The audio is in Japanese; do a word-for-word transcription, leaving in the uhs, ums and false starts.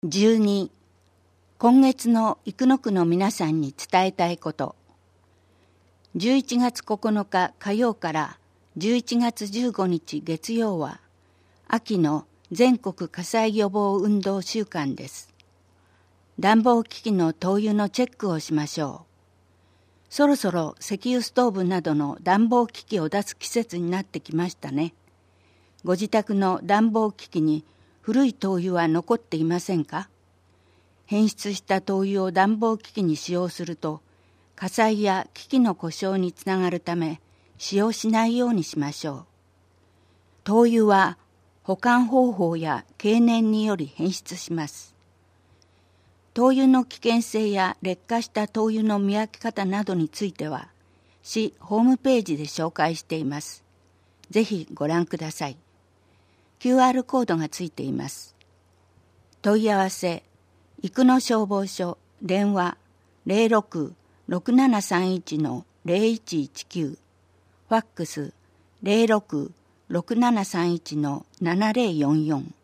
じゅうに、今月の生野区の皆さんに伝えたいこと。じゅういちがつここのか火曜からじゅういちがつじゅうごにち月曜は、秋の全国火災予防運動週間です。暖房機器の灯油のチェックをしましょう。そろそろ石油ストーブなどの暖房機器を出す季節になってきましたね。ご自宅の暖房機器に古い灯油は残っていませんか？変質した灯油を暖房機器に使用すると、火災や機器の故障につながるため、使用しないようにしましょう。灯油は保管方法や経年により変質します。灯油の危険性や劣化した灯油の見分け方などについては、市ホームページで紹介しています。ぜひご覧ください。キューアール コードがついています。問い合わせ、生野消防署、電話 ゼロろく ろくななさんいち ゼロいちいちきゅう、ファックス ゼロろく ろくななさんいち ななゼロよんよん。